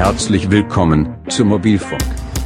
Herzlich willkommen zu Mobilfunk.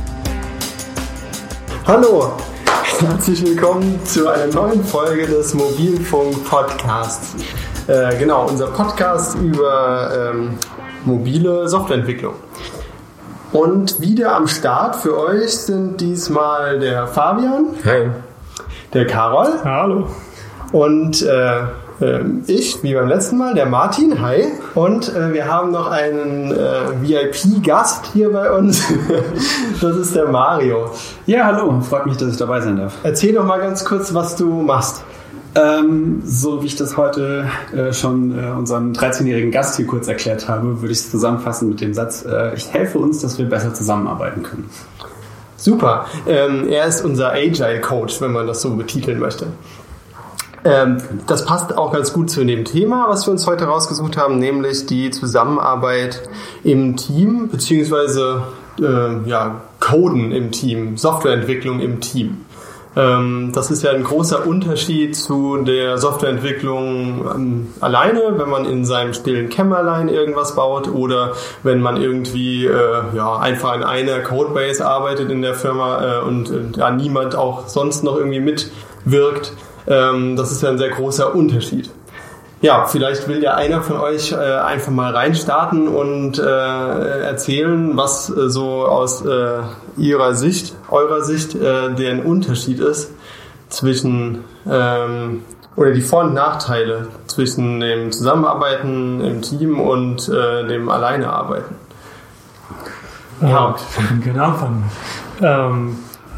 Hallo, herzlich willkommen zu einer neuen Folge des Mobilfunk-Podcasts. Genau, unser Podcast über mobile Softwareentwicklung. Und wieder am Start für euch sind diesmal der Fabian. Hi. Der Karol. Hallo. Und ich, wie beim letzten Mal, der Martin. Hi. Und wir haben noch einen VIP-Gast hier bei uns. Das ist der Mario. Ja, hallo. Freut mich, dass ich dabei sein darf. Erzähl doch mal ganz kurz, was du machst. So wie ich das heute schon unseren 13-jährigen Gast hier kurz erklärt habe, würde ich es zusammenfassen mit dem Satz, ich helfe uns, dass wir besser zusammenarbeiten können. Super. Er ist unser Agile Coach, wenn man das so betiteln möchte. Das passt auch ganz gut zu dem Thema, was wir uns heute rausgesucht haben, nämlich die Zusammenarbeit im Team, beziehungsweise Coden im Team, Softwareentwicklung im Team. Das ist ja ein großer Unterschied zu der Softwareentwicklung alleine, wenn man in seinem stillen Kämmerlein irgendwas baut oder wenn man irgendwie einfach an einer Codebase arbeitet in der Firma und niemand auch sonst noch irgendwie mitwirkt. Das ist ja ein sehr großer Unterschied. Ja, vielleicht will ja einer von euch einfach mal reinstarten und erzählen, was so aus eurer Sicht der Unterschied ist zwischen oder die Vor- und Nachteile zwischen dem Zusammenarbeiten im Team und dem Alleinearbeiten. Ja, ich kann anfangen.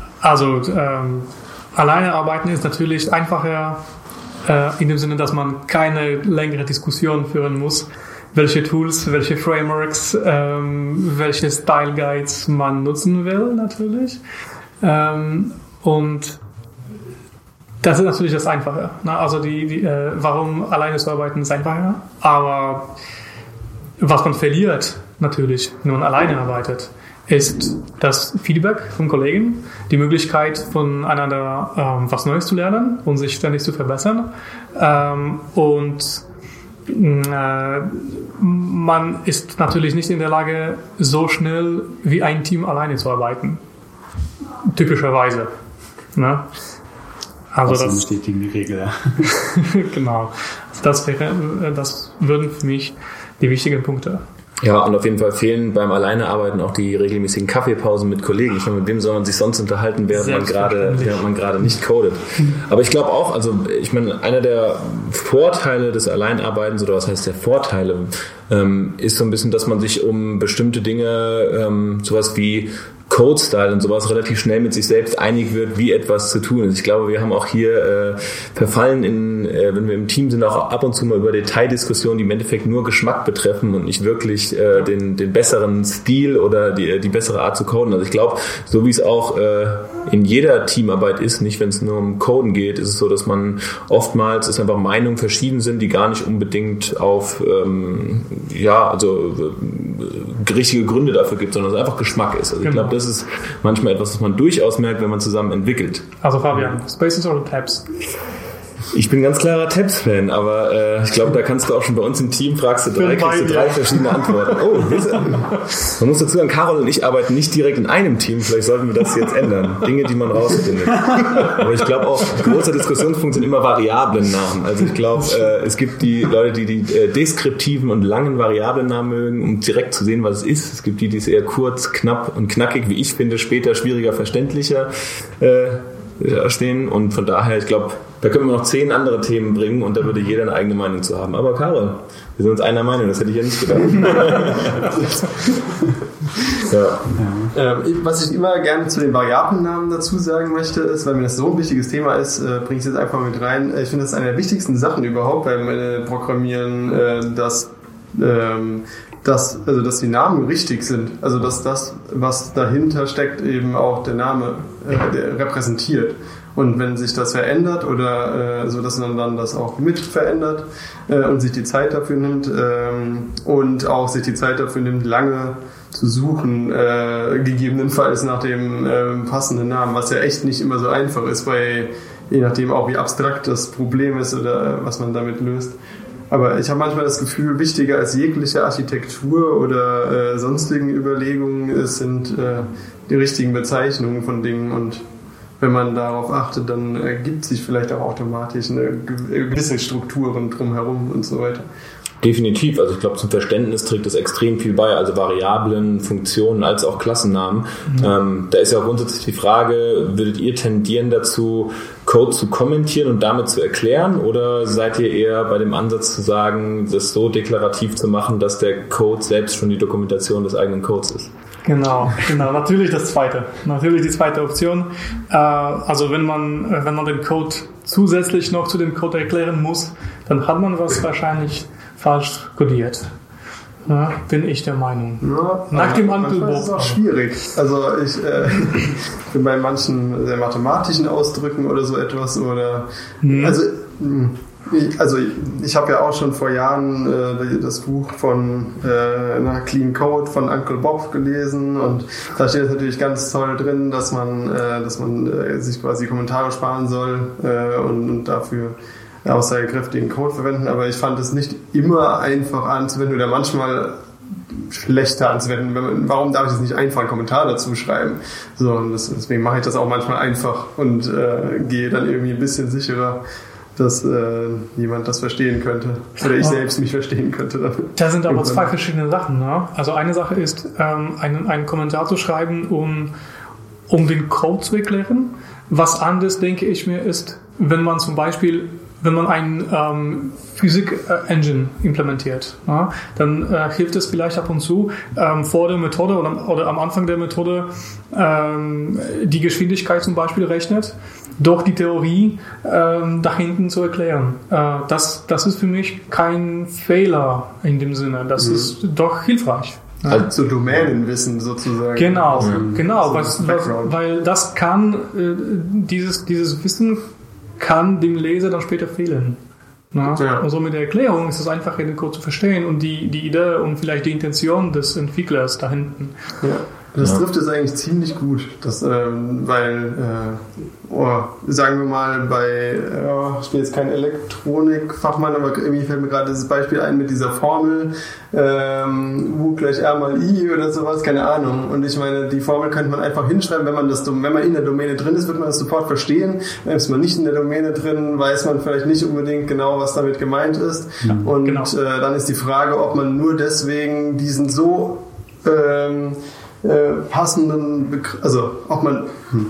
Alleine arbeiten ist natürlich einfacher, in dem Sinne, dass man keine längere Diskussion führen muss, welche Tools, welche Frameworks, welche Style Guides man nutzen will, natürlich. Und das ist natürlich das Einfache. Also warum alleine zu arbeiten ist einfacher, aber was man verliert, natürlich, wenn man alleine arbeitet, ist das Feedback von Kollegen, die Möglichkeit voneinander was Neues zu lernen und sich ständig zu verbessern. Man ist natürlich nicht in der Lage, so schnell wie ein Team alleine zu arbeiten. Typischerweise. Ne? Also das bestätigt die Regel, ja. Genau. Das würden für mich die wichtigen Punkte. Ja, und auf jeden Fall fehlen beim Alleinearbeiten auch die regelmäßigen Kaffeepausen mit Kollegen. Ich meine, mit wem soll man sich sonst unterhalten, während man gerade nicht codet. Aber ich glaube auch, einer der Vorteile des Alleinarbeitens, oder was heißt der Vorteile, ist so ein bisschen, dass man sich um bestimmte Dinge, sowas wie Code-Style und sowas relativ schnell mit sich selbst einig wird, wie etwas zu tun ist. Ich glaube, wir haben auch hier verfallen wenn wir im Team sind, auch ab und zu mal über Detaildiskussionen, die im Endeffekt nur Geschmack betreffen und nicht wirklich den besseren Stil oder die bessere Art zu coden. Also ich glaube, so wie es auch in jeder Teamarbeit ist, nicht wenn es nur um Coden geht, ist es so, dass man oftmals, dass einfach Meinungen verschieden sind, die gar nicht unbedingt auf richtige Gründe dafür gibt, sondern es einfach Geschmack ist. Also ich glaube, das ist manchmal etwas, was man durchaus merkt, wenn man zusammen entwickelt. Also Fabian, Spaces oder Tabs? Ich bin ganz klarer Tabs-Fan, aber ich glaube, da kannst du auch schon bei uns im Team, kriegst du drei verschiedene Antworten. Oh, man muss dazu sagen, Carol und ich arbeiten nicht direkt in einem Team, vielleicht sollten wir das jetzt ändern. Dinge, die man rausfindet. Aber ich glaube auch, großer Diskussionspunkt sind immer Variablennamen. Also ich glaube, es gibt die Leute, die deskriptiven und langen Variablennamen mögen, um direkt zu sehen, was es ist. Es gibt die es eher kurz, knapp und knackig, wie ich finde, später schwieriger, verständlicher stehen. Und von daher, ich glaube, da können wir noch 10 andere Themen bringen und da würde jeder eine eigene Meinung zu haben. Aber Karol, wir sind uns einer Meinung, das hätte ich ja nicht gedacht. Was ich immer gerne zu den Variablennamen dazu sagen möchte, ist, weil mir das so ein wichtiges Thema ist, bringe ich es jetzt einfach mit rein. Ich finde, das ist eine der wichtigsten Sachen überhaupt beim Programmieren, dass die Namen richtig sind. Also dass das, was dahinter steckt, eben auch der Name der repräsentiert. Und wenn sich das verändert oder so, dass man dann das auch mit verändert und sich die Zeit dafür nimmt und auch sich die Zeit dafür nimmt, lange zu suchen, gegebenenfalls nach dem passenden Namen, was ja echt nicht immer so einfach ist, je nachdem auch wie abstrakt das Problem ist oder was man damit löst. Aber ich habe manchmal das Gefühl, wichtiger als jegliche Architektur oder sonstigen Überlegungen sind die richtigen Bezeichnungen von Dingen, und wenn man darauf achtet, dann ergibt sich vielleicht auch automatisch eine gewisse Strukturen drumherum und so weiter. Definitiv, also ich glaube, zum Verständnis trägt es extrem viel bei, also Variablen, Funktionen als auch Klassennamen. Da ist ja auch grundsätzlich die Frage, würdet ihr tendieren dazu, Code zu kommentieren und damit zu erklären, oder seid ihr eher bei dem Ansatz zu sagen, das so deklarativ zu machen, dass der Code selbst schon die Dokumentation des eigenen Codes ist? Genau, natürlich die zweite Option. Also wenn man den Code zusätzlich noch zu dem Code erklären muss, dann hat man was wahrscheinlich falsch codiert. Ja, bin ich der Meinung. Ja, nach dem Uncle Bob. Das ist auch schwierig. Also ich bin bei manchen sehr mathematischen Ausdrücken oder so etwas, oder also ich habe ja auch schon vor Jahren das Buch von Clean Code von Uncle Bob gelesen, und da steht es natürlich ganz toll drin, dass man sich quasi Kommentare sparen soll und dafür aussagekräftigen Code verwenden, aber ich fand es nicht immer einfach anzuwenden oder manchmal schlechter anzuwenden. Warum darf ich jetzt nicht einfach einen Kommentar dazu schreiben? So, und deswegen mache ich das auch manchmal einfach und gehe dann irgendwie ein bisschen sicherer, dass jemand das verstehen könnte. Oder ich selbst mich verstehen könnte. Da sind aber zwei verschiedene Sachen. Ne? Also eine Sache ist, einen Kommentar zu schreiben, um den Code zu erklären. Was anderes, denke ich mir, ist, wenn man ein Physik-Engine implementiert, ja, dann hilft es vielleicht ab und zu, vor der Methode oder am Anfang der Methode die Geschwindigkeit zum Beispiel rechnet, doch die Theorie da hinten zu erklären. Das ist für mich kein Fehler in dem Sinne, das ist doch hilfreich. Also Domänenwissen sozusagen. Genau, weil das kann, dieses Wissen kann dem Leser dann später fehlen. Ja? Also mit der Erklärung ist es einfach, den Code zu verstehen und die Idee und vielleicht die Intention des Entwicklers da hinten. Ja. Das trifft es eigentlich ziemlich gut, weil, sagen wir mal, ich bin jetzt kein Elektronikfachmann, aber irgendwie fällt mir gerade dieses Beispiel ein mit dieser Formel, U = R mal I oder sowas, keine Ahnung. Und ich meine, die Formel könnte man einfach hinschreiben, wenn man in der Domäne drin ist, wird man das sofort verstehen. Ist man nicht in der Domäne drin, weiß man vielleicht nicht unbedingt genau, was damit gemeint ist. Ja, und dann ist die Frage, ob man nur deswegen diesen so passenden Begriff, also ob man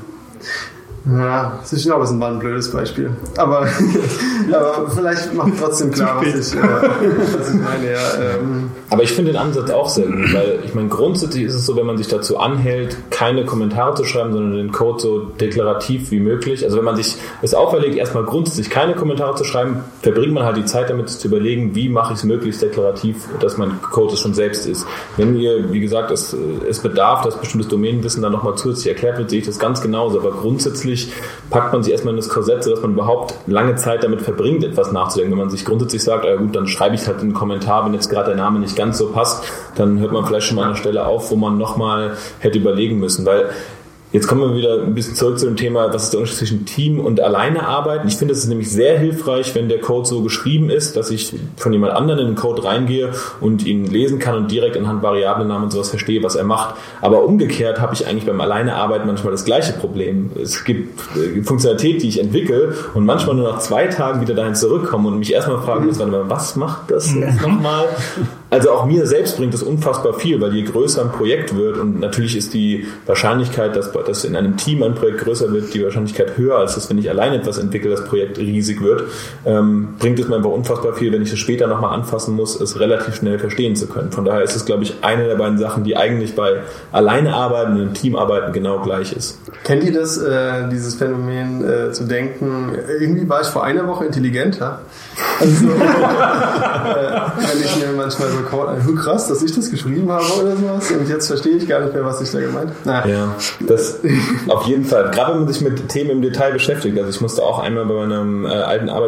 ich glaube, es ist ein blödes Beispiel, aber vielleicht macht trotzdem klar, was ich meine. Aber ich finde den Ansatz auch sehr gut, weil ich meine, grundsätzlich ist es so, wenn man sich dazu anhält, keine Kommentare zu schreiben, sondern den Code so deklarativ wie möglich, also wenn man sich es auferlegt, erstmal grundsätzlich keine Kommentare zu schreiben, verbringt man halt die Zeit damit zu überlegen, wie mache ich es möglichst deklarativ, dass mein Code es schon selbst ist. Wenn ihr, wie gesagt, es bedarf, dass bestimmtes Domänenwissen dann nochmal zusätzlich erklärt wird, sehe ich das ganz genauso, aber grundsätzlich packt man sich erstmal in das Korsett, sodass man überhaupt lange Zeit damit verbringt, etwas nachzudenken. Wenn man sich grundsätzlich sagt, gut, dann schreibe ich halt einen Kommentar, wenn jetzt gerade der Name nicht ganz so passt, dann hört man vielleicht schon mal an einer Stelle auf, wo man nochmal hätte überlegen müssen, weil jetzt kommen wir wieder ein bisschen zurück zu dem Thema, was ist der Unterschied zwischen Team und alleine arbeiten. Ich finde, es ist nämlich sehr hilfreich, wenn der Code so geschrieben ist, dass ich von jemand anderem in den Code reingehe und ihn lesen kann und direkt anhand Variablennamen und sowas verstehe, was er macht. Aber umgekehrt habe ich eigentlich beim Alleinearbeiten manchmal das gleiche Problem. Es gibt Funktionalität, die ich entwickle und manchmal nur nach 2 Tagen wieder dahin zurückkomme und mich erstmal fragen muss, was macht das jetzt nochmal? Also auch mir selbst bringt das unfassbar viel, weil je größer ein Projekt wird und natürlich ist die Wahrscheinlichkeit, dass in einem Team ein Projekt größer wird, die Wahrscheinlichkeit höher, als dass, wenn ich allein etwas entwickle, das Projekt riesig wird, bringt es mir einfach unfassbar viel, wenn ich es später nochmal anfassen muss, es relativ schnell verstehen zu können. Von daher ist es, glaube ich, eine der beiden Sachen, die eigentlich bei alleine arbeiten und im Team arbeiten genau gleich ist. Kennt ihr das, dieses Phänomen zu denken, irgendwie war ich vor einer Woche intelligenter? Also, wenn ich mir manchmal so krass, dass ich das geschrieben habe oder sowas und jetzt verstehe ich gar nicht mehr, was ich da gemeint habe. Ja, das auf jeden Fall. Gerade wenn man sich mit Themen im Detail beschäftigt. Also ich musste auch einmal bei meiner alten Arbeit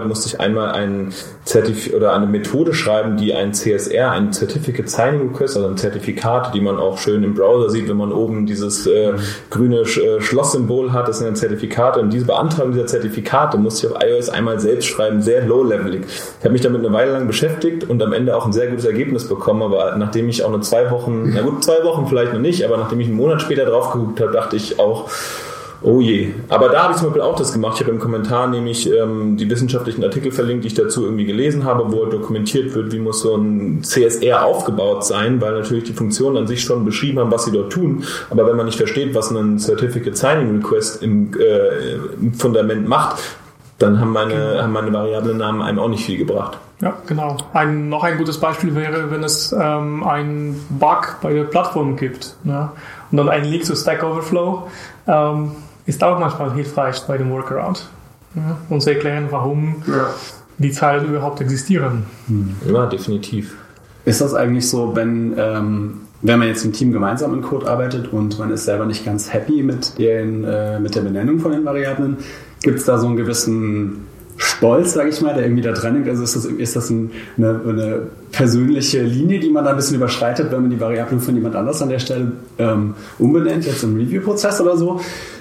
eine Methode schreiben, die ein CSR, ein Certificate Signing Request, also ein Zertifikat, die man auch schön im Browser sieht, wenn man oben dieses grüne Schlosssymbol hat, das sind dann Zertifikate und diese Beantragung dieser Zertifikate musste ich auf iOS einmal selbst schreiben, sehr low-levelig. ich habe mich damit eine Weile lang beschäftigt und am Ende auch ein sehr gutes Ergebnis bekommen, aber nachdem ich auch nur 2 Wochen, 2 Wochen vielleicht noch nicht, aber nachdem ich einen Monat später drauf geguckt habe, dachte ich auch, oh je. Aber da habe ich zum Beispiel auch das gemacht. Ich habe im Kommentar nämlich die wissenschaftlichen Artikel verlinkt, die ich dazu irgendwie gelesen habe, wo dokumentiert wird, wie muss so ein CSR aufgebaut sein, weil natürlich die Funktionen an sich schon beschrieben haben, was sie dort tun. Aber wenn man nicht versteht, was ein Certificate Signing Request im Fundament macht, dann haben meine variablen Namen einem auch nicht viel gebracht. Ja, genau. Noch ein gutes Beispiel wäre, wenn es einen Bug bei der Plattform gibt, ne? Und dann ein Link zu Stack Overflow ist auch manchmal hilfreich bei dem Workaround. Ja? Und zu erklären, warum die Zeilen überhaupt existieren. Ja, definitiv. Ist das eigentlich so, wenn man jetzt im Team gemeinsam in Code arbeitet und man ist selber nicht ganz happy mit der Benennung von den Variablen, gibt es da so einen gewissen Stolz, sage ich mal, der irgendwie da dran hängt? Also ist das eine persönliche Linie, die man da ein bisschen überschreitet, wenn man die Variablen von jemand anders an der Stelle umbenennt, jetzt im Review-Prozess oder so?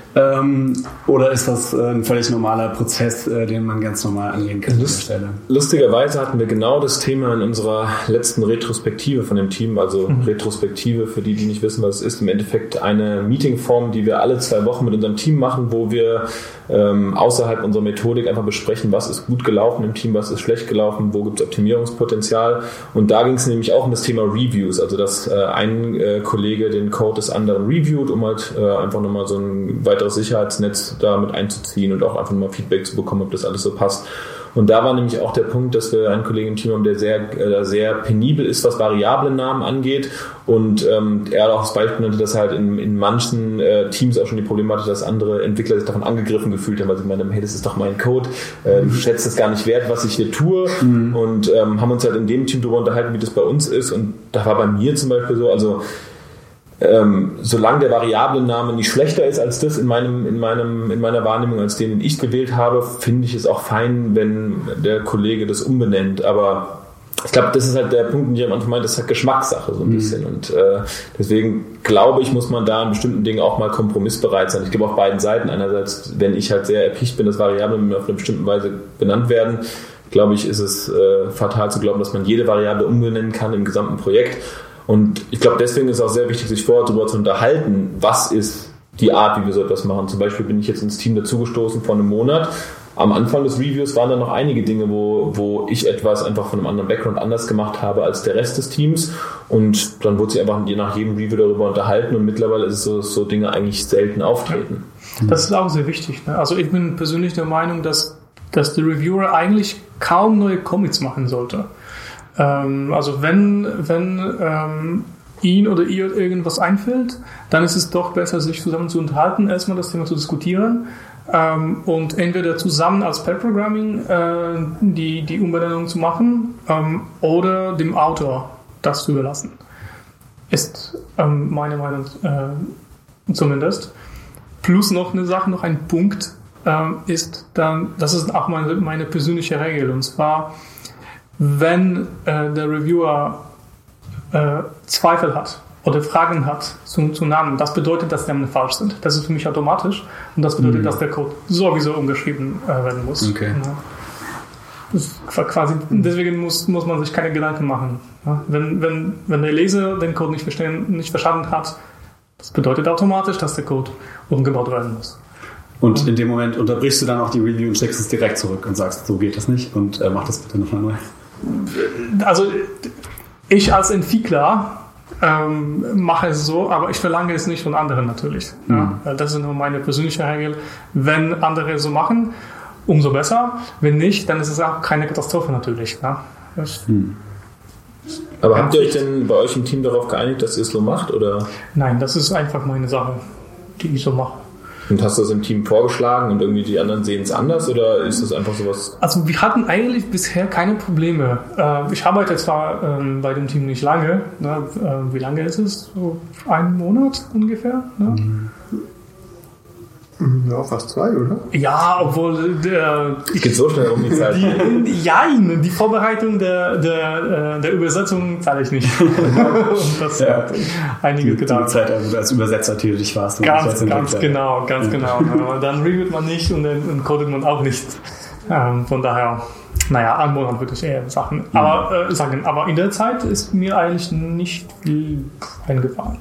Oder ist das ein völlig normaler Prozess, den man ganz normal angehen kann an der Stelle? Lustigerweise hatten wir genau das Thema in unserer letzten Retrospektive von dem Team. Also Retrospektive, für die nicht wissen, was es ist, im Endeffekt eine Meetingform, die wir alle 2 Wochen mit unserem Team machen, wo wir außerhalb unserer Methodik einfach besprechen, was ist gut gelaufen im Team, was ist schlecht gelaufen, wo gibt es Optimierungspotenzial. Und da ging es nämlich auch um das Thema Reviews, also dass ein Kollege den Code des anderen reviewt, um halt einfach nochmal so ein weiteres Sicherheitsnetz da mit einzuziehen und auch einfach mal Feedback zu bekommen, ob das alles so passt. Und da war nämlich auch der Punkt, dass wir einen Kollegen im Team haben, der sehr penibel ist, was Variablennamen angeht. Und er auch das Beispiel nannte, dass halt in manchen Teams auch schon die Probleme hatte, dass andere Entwickler sich davon angegriffen gefühlt haben, weil sie meinen, hey, das ist doch mein Code, du schätzt es gar nicht wert, was ich hier tue. Und haben uns halt in dem Team darüber unterhalten, wie das bei uns ist. Und da war bei mir zum Beispiel so, also solange der Variablenname nicht schlechter ist als das in meiner Wahrnehmung als den ich gewählt habe, finde ich es auch fein, wenn der Kollege das umbenennt. Aber ich glaube, das ist halt der Punkt, den ich am Anfang meinte, das ist halt Geschmackssache so ein bisschen. Und deswegen glaube ich, muss man da in bestimmten Dingen auch mal kompromissbereit sein. Ich glaube auf beiden Seiten. Einerseits, wenn ich halt sehr erpicht bin, dass Variablen auf eine bestimmte Weise benannt werden, glaube ich, ist es fatal zu glauben, dass man jede Variable umbenennen kann im gesamten Projekt. Und ich glaube, deswegen ist es auch sehr wichtig, sich vorher darüber zu unterhalten, was ist die Art, wie wir so etwas machen. Zum Beispiel bin ich jetzt ins Team dazugestoßen vor einem Monat. Am Anfang des Reviews waren da noch einige Dinge, wo ich etwas einfach von einem anderen Background anders gemacht habe als der Rest des Teams. Und dann wurde sich einfach nach jedem Review darüber unterhalten. Und mittlerweile ist es so Dinge eigentlich selten auftreten. Das ist auch sehr wichtig, ne? Also ich bin persönlich der Meinung, dass der Reviewer eigentlich kaum neue Commits machen sollte. Also wenn ihn oder ihr irgendwas einfällt, dann ist es doch besser, sich zusammen zu unterhalten, erstmal das Thema zu diskutieren und entweder zusammen als Pair-Programming die Umbenennung zu machen oder dem Autor das zu überlassen. Ist meine Meinung zumindest. Plus noch eine Sache, noch ein Punkt ist dann, das ist auch meine persönliche Regel, und zwar, wenn der Reviewer Zweifel hat oder Fragen hat zu Namen, das bedeutet, dass die Namen falsch sind. Das ist für mich automatisch und das bedeutet, dass der Code sowieso umgeschrieben werden muss. Okay. Ja. Das ist quasi, deswegen muss man sich keine Gedanken machen. Ja. Wenn der Leser den Code nicht verstanden hat, das bedeutet automatisch, dass der Code umgebaut werden muss. Und in dem Moment unterbrichst du dann auch die Review und schickst es direkt zurück und sagst, so geht das nicht und mach das bitte nochmal neu. Also ich als Entwickler mache es so, aber ich verlange es nicht von anderen natürlich. Ja? Das ist nur meine persönliche Regel. Wenn andere so machen, umso besser. Wenn nicht, dann ist es auch keine Katastrophe natürlich. Ja? Aber habt ihr euch denn bei euch im Team darauf geeinigt, dass ihr es so macht? Oder? Nein, das ist einfach meine Sache, die ich so mache. Und hast du das im Team vorgeschlagen und irgendwie die anderen sehen es anders oder ist das einfach sowas? Also wir hatten eigentlich bisher keine Probleme. Ich arbeite zwar bei dem Team nicht lange. Ne? Wie lange ist es? So 1 Monat ungefähr? Ne? Ja, fast 2, oder? Ja, obwohl geht so schnell um die Zeit. Die Vorbereitung der Übersetzung zahle ich nicht. Und das hat einiges gedauert. Die Zeit, also du als Übersetzer tätig warst. Ganz genau. Aber dann reviewt man nicht und dann codet man auch nicht. Von daher Anwohnern würde ich eher sagen. Aber in der Zeit ist mir eigentlich nicht viel eingefallen.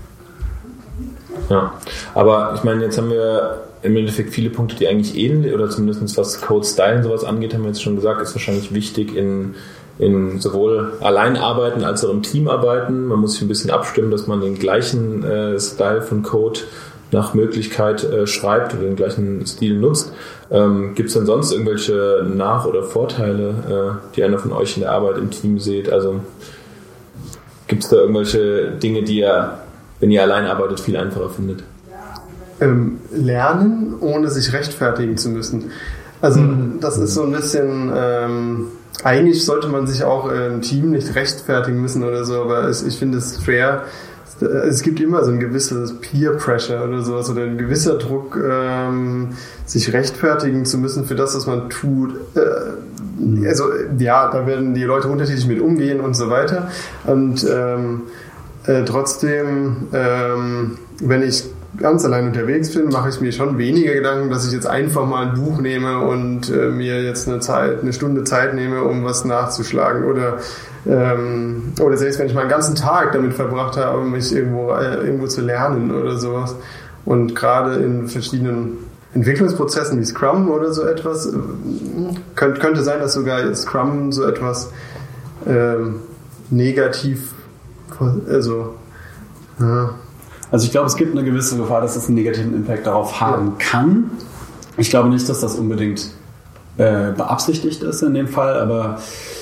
Ja, aber ich meine, jetzt haben wir im Endeffekt viele Punkte, die eigentlich ähnlich, oder zumindest was Code-Style und sowas angeht, haben wir jetzt schon gesagt, ist wahrscheinlich wichtig in sowohl Alleinarbeiten als auch im Team arbeiten. Man muss sich ein bisschen abstimmen, dass man den gleichen Style von Code nach Möglichkeit schreibt oder den gleichen Stil nutzt. Gibt es denn sonst irgendwelche Nach- oder Vorteile, die einer von euch in der Arbeit im Team seht? Also gibt es da irgendwelche Dinge, die ihr, wenn ihr allein arbeitet, viel einfacher findet? Lernen, ohne sich rechtfertigen zu müssen. Also das ist so ein bisschen, eigentlich sollte man sich auch im Team nicht rechtfertigen müssen oder so, aber ich finde es fair. Es gibt immer so ein gewisses Peer Pressure oder sowas oder ein gewisser Druck, sich rechtfertigen zu müssen für das, was man tut. Da werden die Leute unterschiedlich mit umgehen und so weiter. Und trotzdem, wenn ich ganz allein unterwegs bin, mache ich mir schon weniger Gedanken, dass ich jetzt einfach mal ein Buch nehme und mir jetzt eine Stunde Zeit nehme, um was nachzuschlagen oder selbst wenn ich mal einen ganzen Tag damit verbracht habe, mich irgendwo zu lernen oder sowas. Und gerade in verschiedenen Entwicklungsprozessen wie Scrum oder so etwas, könnte sein, dass sogar Scrum so etwas negativ, Also ich glaube, es gibt eine gewisse Gefahr, dass es einen negativen Impact darauf haben kann. Ich glaube nicht, dass das unbedingt beabsichtigt ist in dem Fall, aber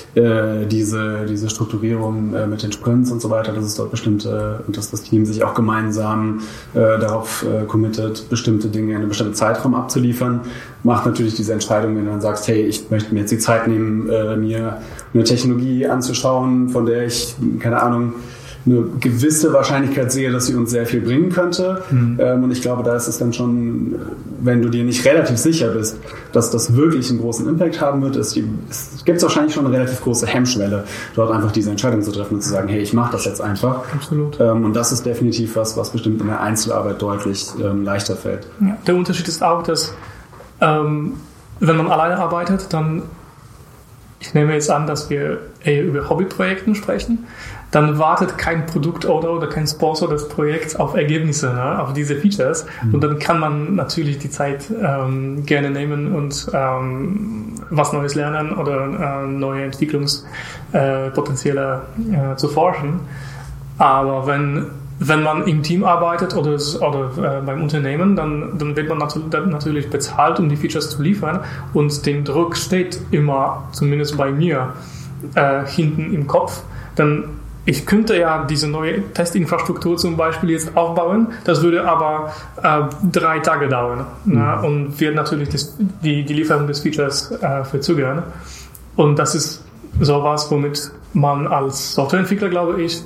diese Strukturierung mit den Sprints und so weiter, dass es dort bestimmte und dass das Team sich auch gemeinsam darauf committet, bestimmte Dinge in einem bestimmten Zeitraum abzuliefern, macht natürlich diese Entscheidung, wenn du dann sagst, hey, ich möchte mir jetzt die Zeit nehmen, mir eine Technologie anzuschauen, von der ich, keine Ahnung, eine gewisse Wahrscheinlichkeit sehe, dass sie uns sehr viel bringen könnte. Und ich glaube, da ist es dann schon, wenn du dir nicht relativ sicher bist, dass das wirklich einen großen Impact haben wird, es gibt wahrscheinlich schon eine relativ große Hemmschwelle, dort einfach diese Entscheidung zu treffen und zu sagen, hey, ich mache das jetzt einfach. Absolut. Und das ist definitiv was bestimmt in der Einzelarbeit deutlich leichter fällt. Ja, der Unterschied ist auch, dass wenn man alleine arbeitet, dann, ich nehme jetzt an, dass wir eher über Hobbyprojekten sprechen, dann wartet kein Produktowner oder kein Sponsor des Projekts auf Ergebnisse, auf diese Features. Und dann kann man natürlich die Zeit gerne nehmen und was Neues lernen oder neue Entwicklungspotenziale zu forschen. Aber wenn man im Team arbeitet oder beim Unternehmen, dann wird man natürlich bezahlt, um die Features zu liefern. Und der Druck steht immer, zumindest bei mir, hinten im Kopf. Dann ich könnte ja diese neue Testinfrastruktur zum Beispiel jetzt aufbauen, das würde aber 3 Tage dauern und wird natürlich die Lieferung des Features verzögern. Und das ist sowas, womit man als Softwareentwickler, glaube ich,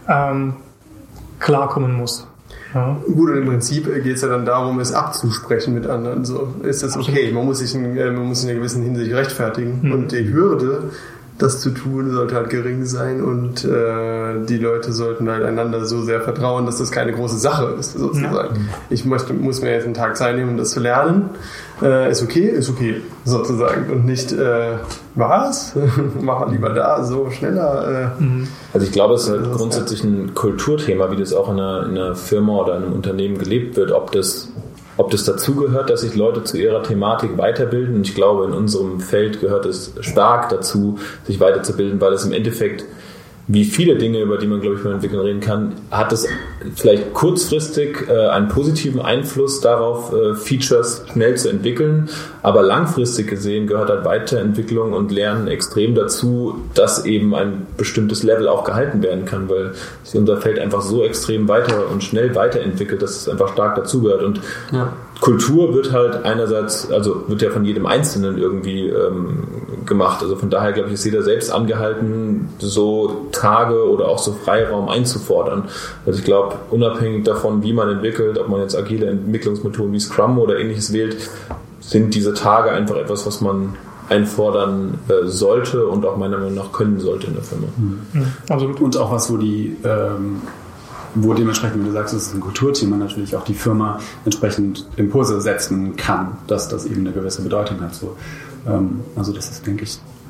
klarkommen muss. Ja. Gut, und im Prinzip geht es ja dann darum, es abzusprechen mit anderen. So ist das okay. Man muss sich in einer gewissen Hinsicht rechtfertigen. Und die Hürde, das zu tun, sollte halt gering sein und die Leute sollten halt einander so sehr vertrauen, dass das keine große Sache ist, sozusagen. Ja. Ich muss mir jetzt einen Tag Zeit nehmen, um das zu lernen. Ist okay, sozusagen. Und nicht, was? Mach mal lieber da, so schneller. Also ich glaube, es ist halt grundsätzlich ein Kulturthema, wie das auch in einer Firma oder in einem Unternehmen gelebt wird, ob das dazugehört, dass sich Leute zu ihrer Thematik weiterbilden. Und ich glaube, in unserem Feld gehört es stark dazu, sich weiterzubilden, weil es im Endeffekt, wie viele Dinge, über die man, glaube ich, beim Entwickeln reden kann, hat es vielleicht kurzfristig einen positiven Einfluss darauf, Features schnell zu entwickeln. Aber langfristig gesehen gehört halt Weiterentwicklung und Lernen extrem dazu, dass eben ein bestimmtes Level auch gehalten werden kann, weil sich unser Feld einfach so extrem weiter und schnell weiterentwickelt, dass es einfach stark dazugehört. Und Kultur wird halt einerseits, also wird ja von jedem Einzelnen irgendwie gemacht. Also von daher, glaube ich, ist jeder selbst angehalten, so Tage oder auch so Freiraum einzufordern. Also ich glaube, unabhängig davon, wie man entwickelt, ob man jetzt agile Entwicklungsmethoden wie Scrum oder ähnliches wählt, sind diese Tage einfach etwas, was man einfordern sollte und auch meiner Meinung nach können sollte in der Firma. Also, und auch was, wo dementsprechend, wenn du sagst, es ist ein Kulturthema, natürlich auch die Firma entsprechend Impulse setzen kann, dass das eben eine gewisse Bedeutung hat. So. Also das ist, denke ich,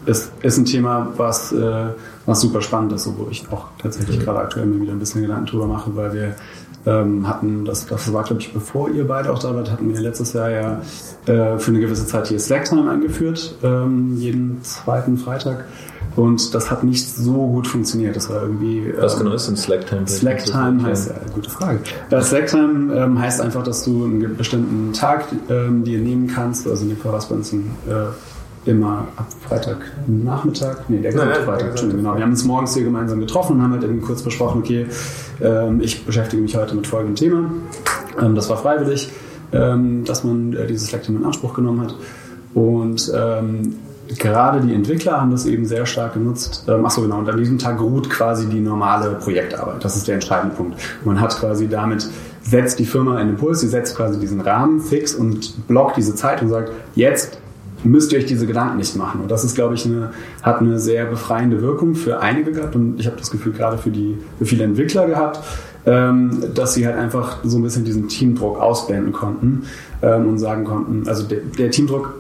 ist ein Thema, was super spannend ist, wo ich auch tatsächlich gerade aktuell mir wieder ein bisschen Gedanken drüber mache, weil wir hatten, das war glaube ich bevor ihr beide auch da wart, hatten wir letztes Jahr ja für eine gewisse Zeit hier Slacktime eingeführt, jeden zweiten Freitag. Und das hat nicht so gut funktioniert. Das war irgendwie. Was genau ist denn Slacktime? Slacktime heißt, ja, gute Frage. Slacktime heißt einfach, dass du einen bestimmten Tag dir nehmen kannst. Also in dem Fall war es bei uns immer ab Freitagnachmittag. Der gesamte Freitag. Entschuldigung, genau. Wir haben uns morgens hier gemeinsam getroffen und haben halt irgendwie kurz besprochen, okay, ich beschäftige mich heute mit folgendem Thema. Das war freiwillig, dass man dieses Slacktime in Anspruch genommen hat. Und gerade die Entwickler haben das eben sehr stark genutzt. Und an diesem Tag ruht quasi die normale Projektarbeit. Das ist der entscheidende Punkt. Man hat quasi damit, setzt die Firma einen Impuls, sie setzt quasi diesen Rahmen fix und blockt diese Zeit und sagt, jetzt müsst ihr euch diese Gedanken nicht machen. Und das ist, glaube ich, hat eine sehr befreiende Wirkung für einige gehabt. Und ich habe das Gefühl, gerade für viele Entwickler gehabt, dass sie halt einfach so ein bisschen diesen Teamdruck ausblenden konnten und sagen konnten, also der Teamdruck,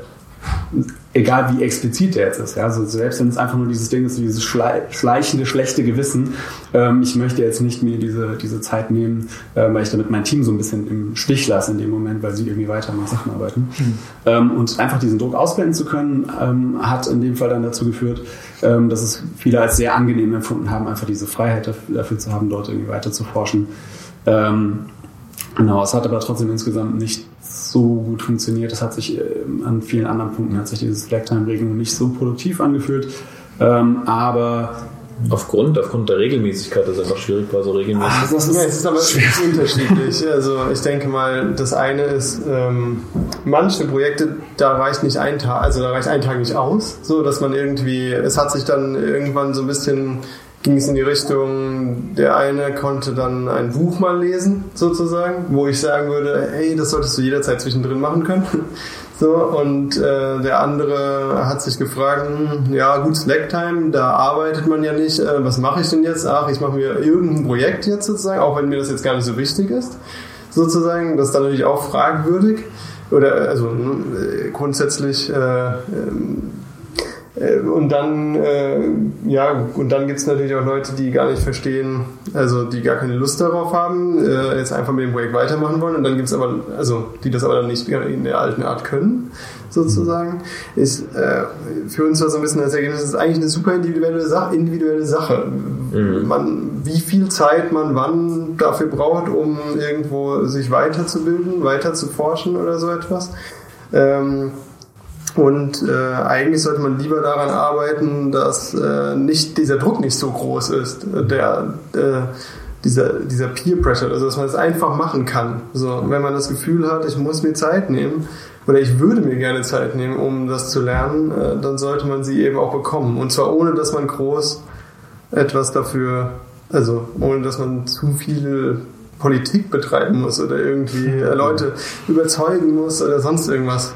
egal wie explizit der jetzt ist, ja, also selbst wenn es einfach nur dieses Ding ist, dieses schleichende, schlechte Gewissen, ich möchte jetzt nicht mir diese Zeit nehmen, weil ich damit mein Team so ein bisschen im Stich lasse in dem Moment, weil sie irgendwie weiter an Sachen arbeiten. Und einfach diesen Druck ausblenden zu können, hat in dem Fall dann dazu geführt, dass es viele als sehr angenehm empfunden haben, einfach diese Freiheit dafür zu haben, dort irgendwie weiter zu forschen. Genau, es hat aber trotzdem insgesamt nicht so gut funktioniert. Es hat sich an vielen anderen Punkten diese Slacktime-Regelung nicht so produktiv angefühlt. Aber aufgrund der Regelmäßigkeit ist es einfach schwierig, bei so regelmäßig. Es ist aber unterschiedlich. Also ich denke mal, das eine ist, manche Projekte, da reicht nicht ein Tag, also da reicht ein Tag nicht aus, so dass man irgendwie, es hat sich dann irgendwann so ein bisschen, ging es in die Richtung, der eine konnte dann ein Buch mal lesen, sozusagen, wo ich sagen würde, hey, das solltest du jederzeit zwischendrin machen können. So, und der andere hat sich gefragt, ja gut, Slacktime, da arbeitet man ja nicht, was mache ich denn jetzt? Ach, ich mache mir irgendein Projekt jetzt sozusagen, auch wenn mir das jetzt gar nicht so wichtig ist, sozusagen. Das ist dann natürlich auch fragwürdig. Oder also grundsätzlich und dann gibt es natürlich auch Leute, die gar nicht verstehen, also die gar keine Lust darauf haben, jetzt einfach mit dem Projekt weitermachen wollen. Und dann gibt es aber, also die das aber dann nicht in der alten Art können, sozusagen. Ist für uns war so ein bisschen das Ergebnis, das ist eigentlich eine super individuelle Sache. Wie viel Zeit man wann dafür braucht, um irgendwo sich weiterzubilden, weiter zu forschen oder so etwas. Und eigentlich sollte man lieber daran arbeiten, dass dieser Druck nicht so groß ist, dieser Peer Pressure, also dass man es einfach machen kann. So, wenn man das Gefühl hat, ich muss mir Zeit nehmen oder ich würde mir gerne Zeit nehmen, um das zu lernen, dann sollte man sie eben auch bekommen. Und zwar ohne, dass man groß etwas dafür, also ohne, dass man zu viel Politik betreiben muss oder irgendwie Leute überzeugen muss oder sonst irgendwas.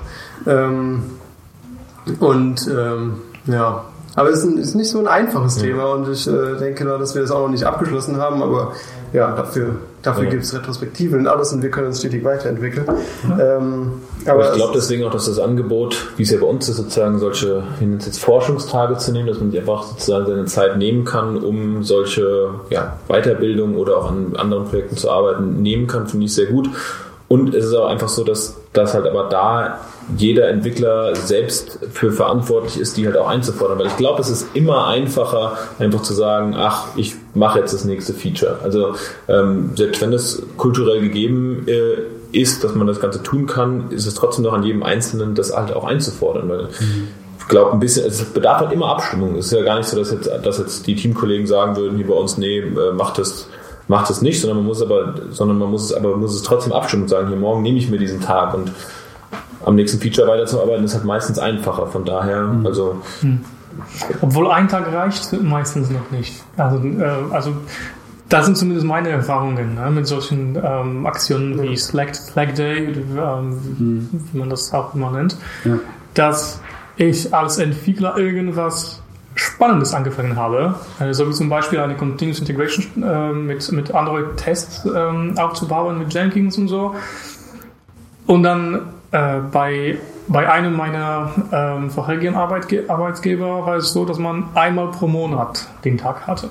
Aber es ist nicht so ein einfaches Thema und ich denke da, dass wir das auch noch nicht abgeschlossen haben, aber ja, dafür gibt es Retrospektiven und alles und wir können uns stetig weiterentwickeln. Aber ich glaube deswegen auch, dass das Angebot, wie es ja bei uns ist, sozusagen solche jetzt Forschungstage zu nehmen, dass man sich einfach sozusagen seine Zeit nehmen kann, um solche Weiterbildung oder auch an anderen Projekten zu arbeiten, nehmen kann, finde ich sehr gut. Und es ist auch einfach so, dass halt aber da jeder Entwickler selbst für verantwortlich ist, die halt auch einzufordern. Weil ich glaube, es ist immer einfacher, einfach zu sagen, ach, ich mache jetzt das nächste Feature. Also selbst wenn es kulturell gegeben ist, dass man das Ganze tun kann, ist es trotzdem noch an jedem Einzelnen, das halt auch einzufordern. Weil ich glaube, ein bisschen, es bedarf halt immer Abstimmung. Es ist ja gar nicht so, dass jetzt die Teamkollegen sagen würden, hier bei uns, nee, macht es nicht, sondern man muss es trotzdem abstimmen und sagen, hier morgen nehme ich mir diesen Tag und am nächsten Feature weiterzuarbeiten ist halt meistens einfacher. Von daher, Obwohl ein Tag reicht meistens noch nicht. Also das sind zumindest meine Erfahrungen mit solchen Aktionen wie Slack Day, wie man das auch immer nennt, dass ich als Entwickler irgendwas Spannendes angefangen habe, so wie zum Beispiel eine Continuous Integration mit Android-Tests aufzubauen, mit Jenkins und so. Und dann bei bei einem meiner vorherigen Arbeitgeber war es so, dass man einmal pro Monat den Tag hatte.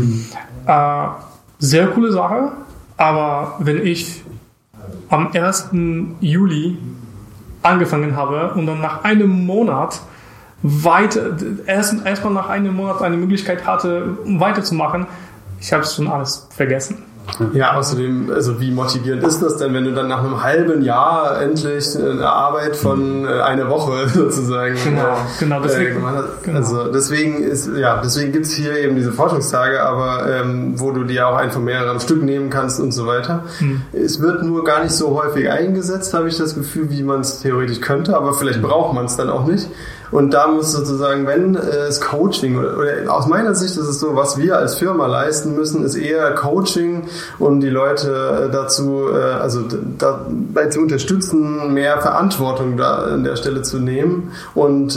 Sehr coole Sache, aber wenn ich am 1. Juli angefangen habe und dann nach einem Monat erstmal nach einem Monat eine Möglichkeit hatte, weiterzumachen, ich habe schon alles vergessen. Ja, außerdem, also wie motivierend ist das denn, wenn du dann nach einem halben Jahr endlich eine Arbeit von einer Woche sozusagen genau, deswegen, also deswegen gibt's hier eben diese Forschungstage, aber wo du dir auch einfach mehrere am Stück nehmen kannst und so weiter. Es wird nur gar nicht so häufig eingesetzt, habe ich das Gefühl, wie man es theoretisch könnte, aber vielleicht braucht man es dann auch nicht. Und da muss sozusagen, wenn es Coaching, oder aus meiner Sicht ist es so, was wir als Firma leisten müssen, ist eher Coaching, um die Leute dazu, dabei zu unterstützen, mehr Verantwortung da an der Stelle zu nehmen und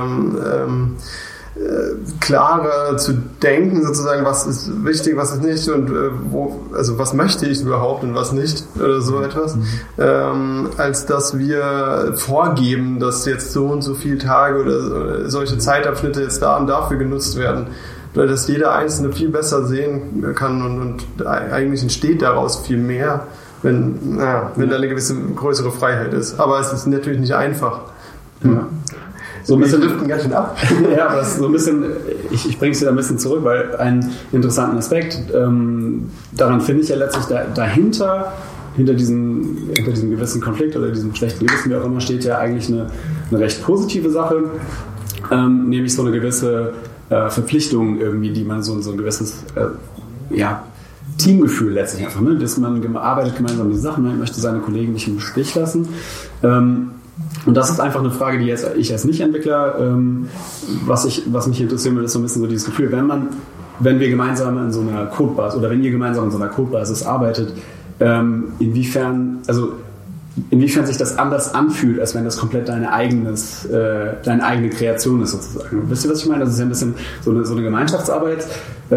klarer zu denken, sozusagen, was ist wichtig, was ist nicht und was möchte ich überhaupt und was nicht oder so etwas, als dass wir vorgeben, dass jetzt so und so viele Tage oder solche Zeitabschnitte jetzt da und dafür genutzt werden, weil das jeder Einzelne viel besser sehen kann und eigentlich entsteht daraus viel mehr, wenn da eine gewisse größere Freiheit ist. Aber es ist natürlich nicht einfach. Ja. So ein bisschen driften ganz schön ab. Ja, aber so ein bisschen, ich bringe es wieder ein bisschen zurück, weil einen interessanten Aspekt daran finde ich ja letztlich dahinter, hinter diesem gewissen Konflikt oder diesem schlechten Gewissen, wie auch immer, steht ja eigentlich eine recht positive Sache, nämlich so eine gewisse Verpflichtung irgendwie, die man so ein gewisses Teamgefühl letztlich einfach, ne? Dass man arbeitet gemeinsam die Sachen, man möchte seine Kollegen nicht im Stich lassen. Und das ist einfach eine Frage, die ich als Nicht-Entwickler, was mich interessieren würde, ist so ein bisschen so dieses Gefühl, wenn wir gemeinsam in so einer Codebasis oder wenn ihr gemeinsam in so einer Codebasis arbeitet, inwiefern sich das anders anfühlt, als wenn das komplett deine eigene Kreation ist sozusagen. Wisst ihr, was ich meine? Das ist ja ein bisschen so eine Gemeinschaftsarbeit.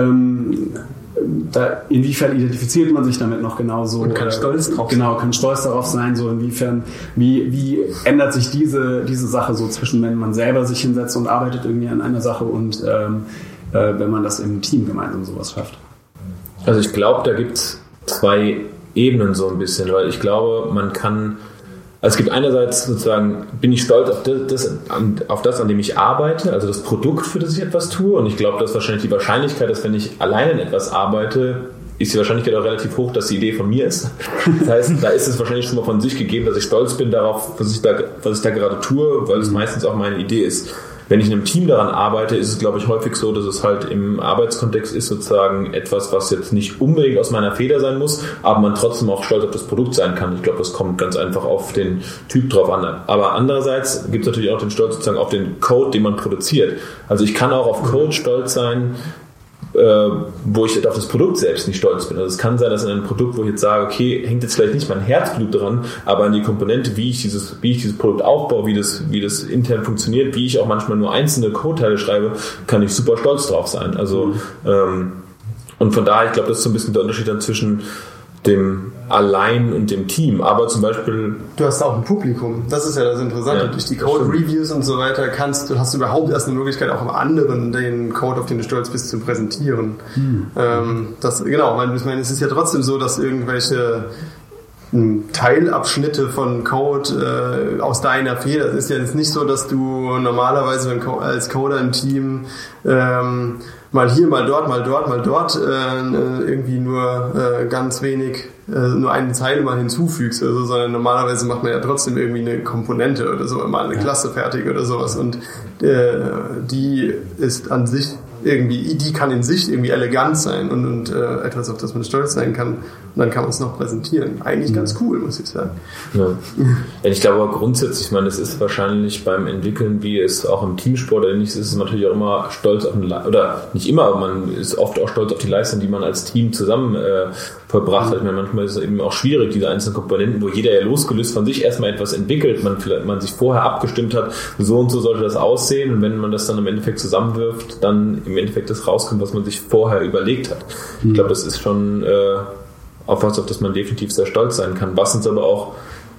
Inwiefern identifiziert man sich damit noch genauso? Und kann stolz drauf sein. Genau, kann stolz darauf sein. So inwiefern, wie ändert sich diese Sache so zwischen, wenn man selber sich hinsetzt und arbeitet irgendwie an einer Sache und wenn man das im Team gemeinsam sowas schafft? Also ich glaube, da gibt es 2 Ebenen so ein bisschen, weil ich glaube, man kann, also es gibt einerseits sozusagen, bin ich stolz auf das, an dem ich arbeite, also das Produkt, für das ich etwas tue, und ich glaube, dass wahrscheinlich die Wahrscheinlichkeit, dass wenn ich alleine in etwas arbeite, ist die Wahrscheinlichkeit auch relativ hoch, dass die Idee von mir ist. Das heißt, da ist es wahrscheinlich schon mal von sich gegeben, dass ich stolz bin darauf, was ich da gerade tue, weil es meistens auch meine Idee ist. Wenn ich in einem Team daran arbeite, ist es, glaube ich, häufig so, dass es halt im Arbeitskontext ist sozusagen etwas, was jetzt nicht unbedingt aus meiner Feder sein muss, aber man trotzdem auch stolz auf das Produkt sein kann. Ich glaube, das kommt ganz einfach auf den Typ drauf an. Aber andererseits gibt es natürlich auch den Stolz sozusagen auf den Code, den man produziert. Also ich kann auch auf Code stolz sein, wo ich auf das Produkt selbst nicht stolz bin. Also es kann sein, dass in einem Produkt, wo ich jetzt sage, okay, hängt jetzt vielleicht nicht mein Herzblut dran, aber an die Komponente, wie ich dieses Produkt aufbaue, wie das intern funktioniert, wie ich auch manchmal nur einzelne Codeteile schreibe, kann ich super stolz drauf sein. Also und von daher, ich glaube, das ist so ein bisschen der Unterschied dann zwischen dem Allein und dem Team, aber zum Beispiel... Du hast auch ein Publikum, das ist ja das Interessante. Ja, durch die Code-Reviews und so weiter hast du überhaupt erst eine Möglichkeit, auch anderen den Code, auf den du stolz bist, zu präsentieren. Es ist ja trotzdem so, dass irgendwelche Teilabschnitte von Code aus deiner Feder, es ist ja jetzt nicht so, dass du normalerweise als Coder im Team mal hier, mal dort irgendwie nur ganz wenig, nur eine Zeile mal hinzufügst, sondern normalerweise macht man ja trotzdem irgendwie eine Komponente oder so, mal eine Klasse fertig oder sowas, und die ist an sich die kann in sich irgendwie elegant sein und etwas, auf das man stolz sein kann, und dann kann man es noch präsentieren. Eigentlich ganz cool, muss ich sagen. Ja. Ich glaube aber grundsätzlich, ich meine, es ist wahrscheinlich beim Entwickeln, wie es auch im Teamsport oder nicht ist, es natürlich auch immer stolz auf oder nicht immer, aber man ist oft auch stolz auf die Leistung, die man als Team zusammen vollbracht hat. Ich meine, manchmal ist es eben auch schwierig, diese einzelnen Komponenten, wo jeder ja losgelöst von sich erstmal etwas entwickelt, man sich vorher abgestimmt hat, so und so sollte das aussehen, und wenn man das dann im Endeffekt zusammenwirft, dann im Endeffekt das rauskommt, was man sich vorher überlegt hat. Ich glaube, das ist schon auf das man definitiv sehr stolz sein kann, was uns aber auch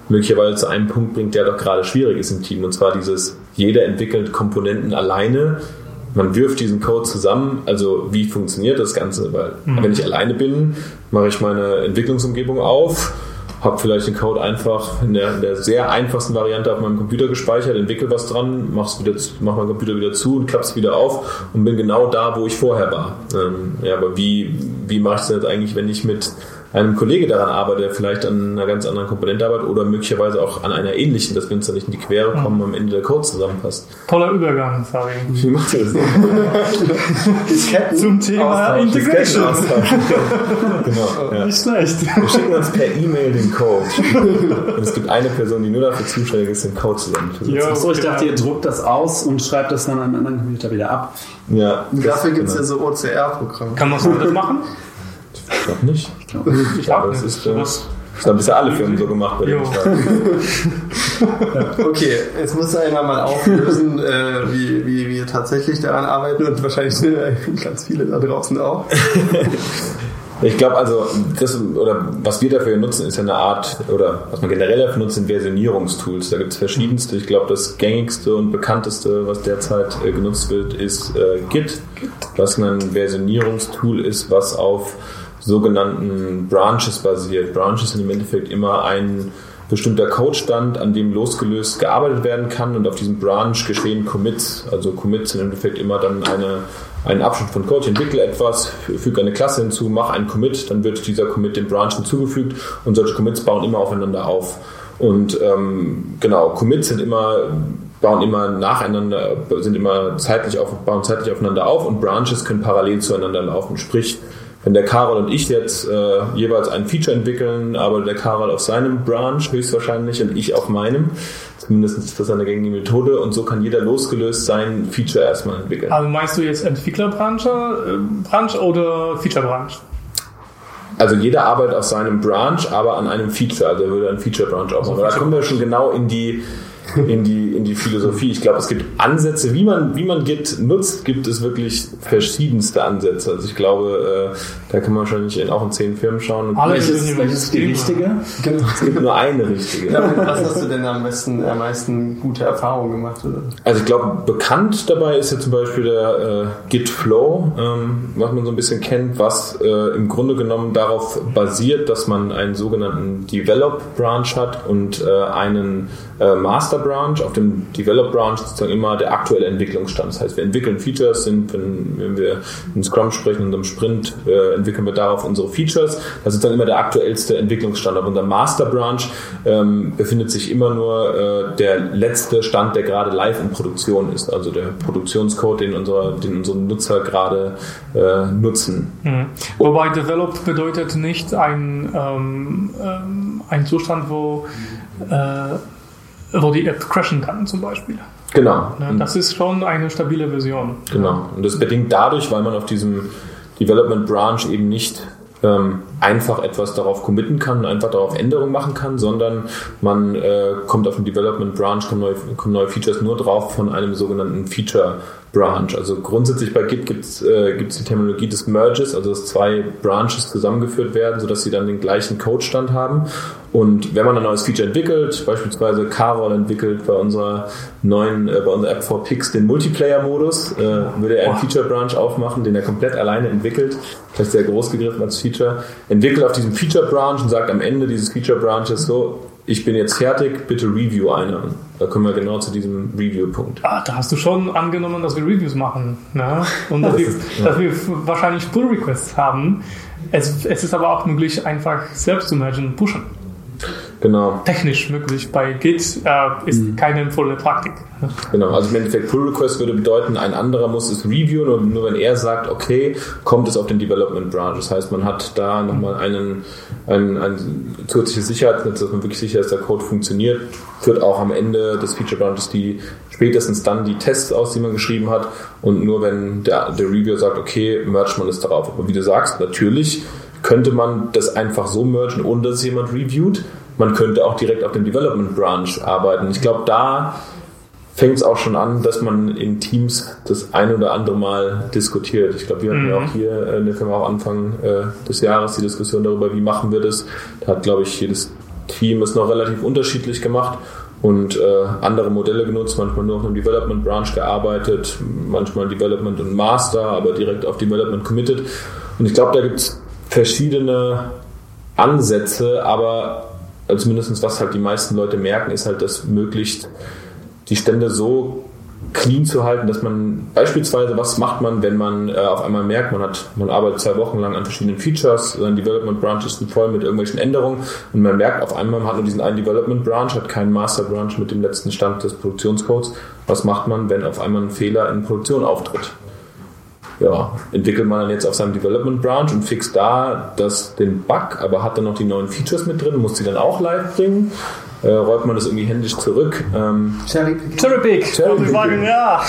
möglicherweise zu einem Punkt bringt, der doch gerade schwierig ist im Team. Und zwar jeder entwickelt Komponenten alleine. Man wirft diesen Code zusammen, also wie funktioniert das Ganze? Weil wenn ich alleine bin, mache ich meine Entwicklungsumgebung auf, habe vielleicht den Code einfach in der sehr einfachsten Variante auf meinem Computer gespeichert, entwickle was dran, mach meinen Computer wieder zu und klappe es wieder auf und bin genau da, wo ich vorher war. Aber wie mache ich das jetzt eigentlich, wenn ich mit einem Kollege daran arbeite, der vielleicht an einer ganz anderen Komponente arbeitet oder möglicherweise auch an einer ähnlichen, dass wir uns da nicht in die Quere kommen, am Ende der Code zusammenpasst. Toller Übergang, sorry. Wie macht ihr das denn? Zum Thema Integration. Genau. Ja. Nicht schlecht. Wir schicken uns per E-Mail den Code. Und es gibt eine Person, die nur dafür zuständig ist, den Code zusammenzusetzen. Achso, ich dachte, ihr druckt das aus und schreibt das dann an einem anderen Computer wieder ab. Ja. Dafür gibt es ja so OCR-Programme. Kann man so das machen? Ich glaube nicht. Ich glaube, das ist ich glaube, das ja alle Firmen so gemacht. Okay, jetzt musst du einmal mal auflösen, wie wir tatsächlich daran arbeiten und wahrscheinlich ganz viele da draußen auch. Ich glaube, also was wir dafür nutzen, ist ja eine Art, oder was man generell dafür nutzt, sind Versionierungstools. Da gibt es verschiedenste. Ich glaube, das gängigste und bekannteste, was derzeit genutzt wird, ist Git, was ein Versionierungstool ist, was auf sogenannten Branches basiert. Branches sind im Endeffekt immer ein bestimmter Codestand, an dem losgelöst gearbeitet werden kann, und auf diesem Branch geschehen Commits. Also Commits sind im Endeffekt immer dann ein Abschnitt von Code. Ich entwickle etwas, füge eine Klasse hinzu, mache einen Commit, dann wird dieser Commit dem Branch hinzugefügt und solche Commits bauen immer aufeinander auf. Und Commits bauen immer nacheinander, bauen zeitlich aufeinander auf, und Branches können parallel zueinander laufen. Sprich, wenn der Karol und ich jetzt jeweils ein Feature entwickeln, arbeitet der Karol auf seinem Branch höchstwahrscheinlich und ich auf meinem. Zumindest ist das eine gängige Methode, und so kann jeder losgelöst sein Feature erstmal entwickeln. Also meinst du jetzt Entwicklerbranch oder Featurebranch? Also jeder arbeitet auf seinem Branch, aber an einem Feature. Also er würde ein Feature-Branch aufmachen. Also da kommen wir schon genau in die Philosophie. Ich glaube, es gibt Ansätze, wie man Git nutzt, gibt es wirklich verschiedenste Ansätze. Also ich glaube, da kann man wahrscheinlich auch in 10 Firmen schauen. Welches ist die richtige? Genau. Es gibt nur eine richtige. Ja, was hast du denn am meisten gute Erfahrungen gemacht? Oder? Also ich glaube, bekannt dabei ist ja zum Beispiel der Git Flow, was man so ein bisschen kennt, was im Grunde genommen darauf basiert, dass man einen sogenannten Develop Branch hat und einen Master Branch. Auf dem Develop Branch ist sozusagen immer der aktuelle Entwicklungsstand. Das heißt, wir entwickeln Features, wenn wir in Scrum sprechen, in unserem Sprint, entwickeln wir darauf unsere Features. Das ist dann immer der aktuellste Entwicklungsstand. Auf unserem Master Branch befindet sich immer nur der letzte Stand, der gerade live in Produktion ist. Also der Produktionscode, den unsere Nutzer gerade nutzen. Mhm. Wobei Developed bedeutet nicht ein Zustand, wo die App crashen kann zum Beispiel. Genau. Das ist schon eine stabile Version. Genau. Und das bedingt dadurch, weil man auf diesem Development Branch eben nicht einfach etwas darauf committen kann, einfach darauf Änderungen machen kann, sondern man kommt auf den Development Branch, kommen neue Features nur drauf von einem sogenannten Feature Branch. Also grundsätzlich bei Git gibt's die Terminologie des Merges, also dass 2 Branches zusammengeführt werden, sodass sie dann den gleichen Codestand haben. Und wenn man ein neues Feature entwickelt, beispielsweise Karol entwickelt bei unserer App for Pix den Multiplayer-Modus, würde er einen Feature-Branch aufmachen, den er komplett alleine entwickelt, vielleicht sehr groß gegriffen als Feature, entwickelt auf diesem Feature-Branch und sagt am Ende dieses Feature-Branches so: Ich bin jetzt fertig, bitte Review einer. Da kommen wir genau zu diesem Review-Punkt. Da hast du schon angenommen, dass wir Reviews machen. Ne? Und dass wir wahrscheinlich Pull-Requests haben. Es ist aber auch möglich, einfach selbst zu mergen und pushen. Genau. Technisch möglich. Bei Git ist keine empfohlene Praktik. Genau, also im Endeffekt Pull Request würde bedeuten, ein anderer muss es reviewen, und nur wenn er sagt, okay, kommt es auf den Development Branch. Das heißt, man hat da nochmal eine zusätzliche Sicherheitsnetz, dass man wirklich sicher ist, der Code funktioniert, führt auch am Ende des Feature Branches spätestens dann die Tests aus, die man geschrieben hat, und nur wenn der Reviewer sagt, okay, mergt man es darauf. Aber wie du sagst, natürlich könnte man das einfach so mergen, ohne dass jemand reviewt. Man könnte auch direkt auf dem Development Branch arbeiten. Ich glaube, da fängt es auch schon an, dass man in Teams das ein oder andere Mal diskutiert. Ich glaube, wir hatten ja auch hier in der Firma auch Anfang des Jahres die Diskussion darüber, wie machen wir das. Da hat, glaube ich, jedes Team ist noch relativ unterschiedlich gemacht und andere Modelle genutzt, manchmal nur auf einem Development Branch gearbeitet, manchmal Development und Master, aber direkt auf Development committed. Und ich glaube, da gibt es verschiedene Ansätze, aber zumindest was halt die meisten Leute merken, ist halt, dass möglichst die Stände so clean zu halten, dass man beispielsweise, was macht man, wenn man auf einmal merkt, man arbeitet 2 Wochen lang an verschiedenen Features, sein Development Branch ist voll mit irgendwelchen Änderungen und man merkt auf einmal, man hat nur diesen einen Development Branch, hat keinen Master Branch mit dem letzten Stand des Produktionscodes. Was macht man, wenn auf einmal ein Fehler in Produktion auftritt? Ja, entwickelt man dann jetzt auf seinem Development Branch und fixt da den Bug, aber hat dann noch die neuen Features mit drin, muss die dann auch live bringen, räumt man das irgendwie händisch zurück. Cherry-Pick. Ja.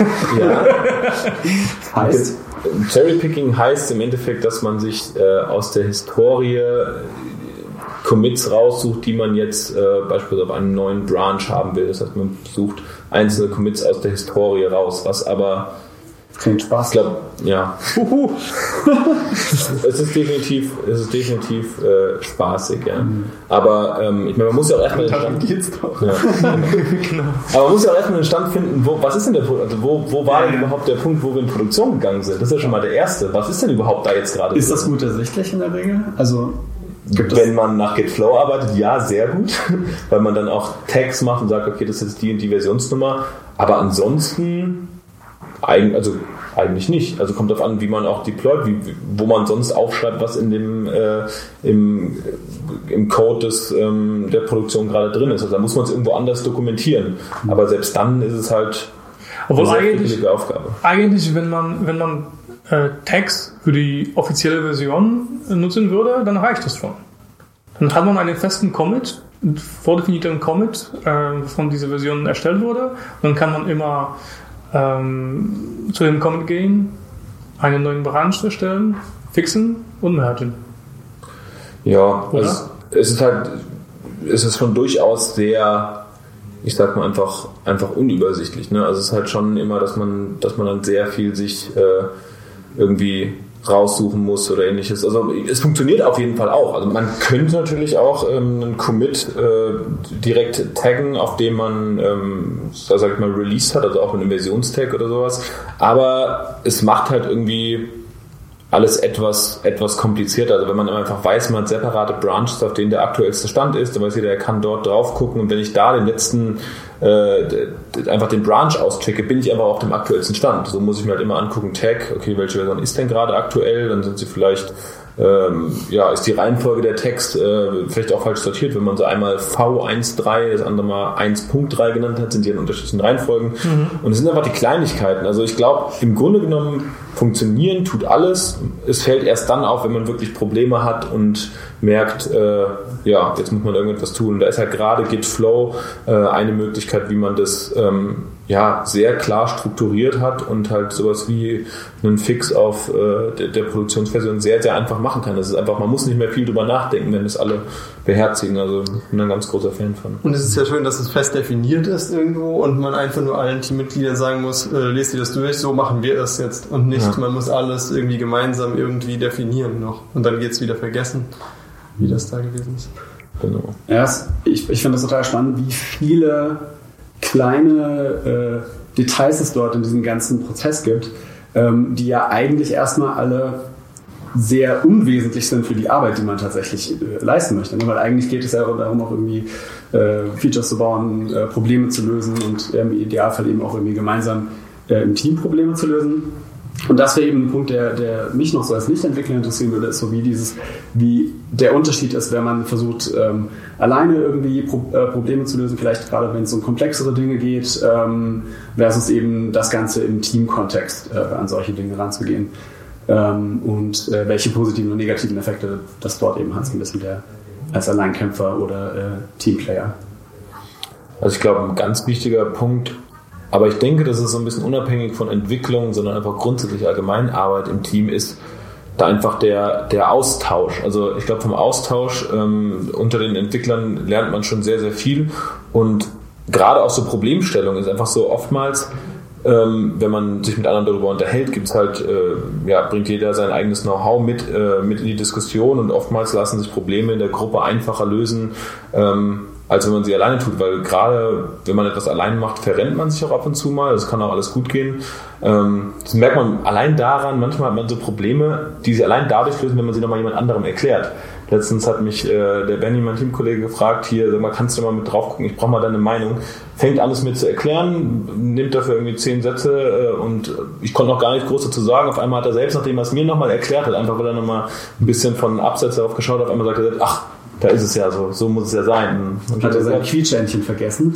Heißt? Cherry-Picking heißt im Endeffekt, dass man sich aus der Historie Commits raussucht, die man jetzt beispielsweise auf einem neuen Branch haben will. Das heißt, man sucht einzelne Commits aus der Historie raus, was aber klingt Spaß. Ich glaube, ja. Es ist definitiv spaßig, ja. Aber ich meine, man muss ja auch erstmal Aber man muss ja auch erstmal einen Stand finden, was ist denn der Punkt? Also wo war denn überhaupt der Punkt, wo wir in Produktion gegangen sind? Das ist ja schon mal der erste. Was ist denn überhaupt da jetzt gerade? Ist das gut ersichtlich in der Regel? Also wenn man nach Gitflow arbeitet, ja, sehr gut, weil man dann auch Tags macht und sagt, okay, das ist jetzt die und die Versionsnummer. Aber ansonsten eigentlich nicht. Also kommt darauf an, wie man auch deployt, wo man sonst aufschreibt, was in dem im Code der Produktion gerade drin ist. Also da muss man es irgendwo anders dokumentieren. Aber selbst dann ist es halt eine sehr schwierige Aufgabe. Eigentlich, wenn man Tags für die offizielle Version nutzen würde, dann reicht das schon. Dann hat man einen festen Commit, vordefinierten Commit, von dieser Version erstellt wurde. Dann kann man immer zu dem Commit gehen, einen neuen Branch erstellen, fixen und mergen. Ja, also es ist schon durchaus sehr, ich sag mal einfach unübersichtlich. Ne? Also es ist halt schon immer, dass man dann sehr viel sich irgendwie raussuchen muss oder ähnliches. Also es funktioniert auf jeden Fall auch. Also man könnte natürlich auch einen Commit direkt taggen, auf dem man sag ich mal released hat, also auch mit einem Versionstag oder sowas. Aber es macht halt irgendwie alles etwas komplizierter. Also wenn man einfach weiß, man hat separate Branches, auf denen der aktuellste Stand ist, dann weiß jeder, der kann dort drauf gucken und wenn ich da den letzten einfach den Branch auschecke, bin ich einfach auf dem aktuellsten Stand. So muss ich mir halt immer angucken, Tag, okay, welche Version ist denn gerade aktuell? Dann sind sie vielleicht, ist die Reihenfolge der Text vielleicht auch falsch sortiert, wenn man so einmal V1.3, das andere mal 1.3 genannt hat, sind die in unterschiedlichen Reihenfolgen. Und es sind einfach die Kleinigkeiten. Also ich glaube, im Grunde genommen funktionieren tut alles. Es fällt erst dann auf, wenn man wirklich Probleme hat und merkt, jetzt muss man irgendetwas tun. Da ist halt gerade Gitflow eine Möglichkeit, wie man das sehr klar strukturiert hat und halt sowas wie einen Fix auf der Produktionsversion sehr, sehr einfach machen kann. Das ist einfach, man muss nicht mehr viel drüber nachdenken, wenn das alle beherzigen. Also ich bin ein ganz großer Fan von. Und es ist ja schön, dass es fest definiert ist irgendwo und man einfach nur allen Teammitgliedern sagen muss, lest ihr das durch, so machen wir es jetzt und nicht, man muss alles irgendwie gemeinsam irgendwie definieren noch und dann geht's wieder vergessen, wie das da gewesen ist. Genau. Ja, ich finde das total spannend, wie viele kleine Details es dort in diesem ganzen Prozess gibt, die ja eigentlich erstmal alle sehr unwesentlich sind für die Arbeit, die man tatsächlich leisten möchte. Weil eigentlich geht es ja darum, auch irgendwie Features zu bauen, Probleme zu lösen und im Idealfall eben auch irgendwie gemeinsam im Team Probleme zu lösen. Und das wäre eben ein Punkt, der mich noch so als Nichtentwickler interessieren würde, ist so wie der Unterschied ist, wenn man versucht, alleine irgendwie Probleme zu lösen, vielleicht gerade wenn es um komplexere Dinge geht, versus eben das Ganze im Teamkontext an solche Dinge ranzugehen. Und welche positiven und negativen Effekte das dort eben hat, so ein bisschen als Alleinkämpfer oder Teamplayer. Also ich glaube, ein ganz wichtiger Punkt, aber ich denke, dass es so ein bisschen unabhängig von Entwicklung, sondern einfach grundsätzlich allgemein Arbeit im Team ist, da einfach der Austausch. Also ich glaube, vom Austausch unter den Entwicklern lernt man schon sehr, sehr viel und gerade auch so Problemstellung ist einfach so oftmals, wenn man sich mit anderen darüber unterhält, gibt's halt, bringt jeder sein eigenes Know-how mit in die Diskussion und oftmals lassen sich Probleme in der Gruppe einfacher lösen, als wenn man sie alleine tut, weil gerade wenn man etwas allein macht, verrennt man sich auch ab und zu mal, das kann auch alles gut gehen. Das merkt man allein daran, manchmal hat man so Probleme, die sich allein dadurch lösen, wenn man sie nochmal jemand anderem erklärt. Letztens hat mich der Benny, mein Teamkollege, gefragt, hier, sag mal, kannst du mal mit drauf gucken, ich brauche mal deine Meinung. Fängt alles mir zu erklären, nimmt dafür irgendwie 10 Sätze und ich konnte noch gar nicht groß dazu sagen. Auf einmal hat er selbst, nachdem er es mir nochmal erklärt hat, einfach weil er nochmal ein bisschen von Abseits darauf geschaut hat, auf einmal sagt er, ach, da ist es ja so muss es ja sein. Und hat er sein Quietschentchen vergessen?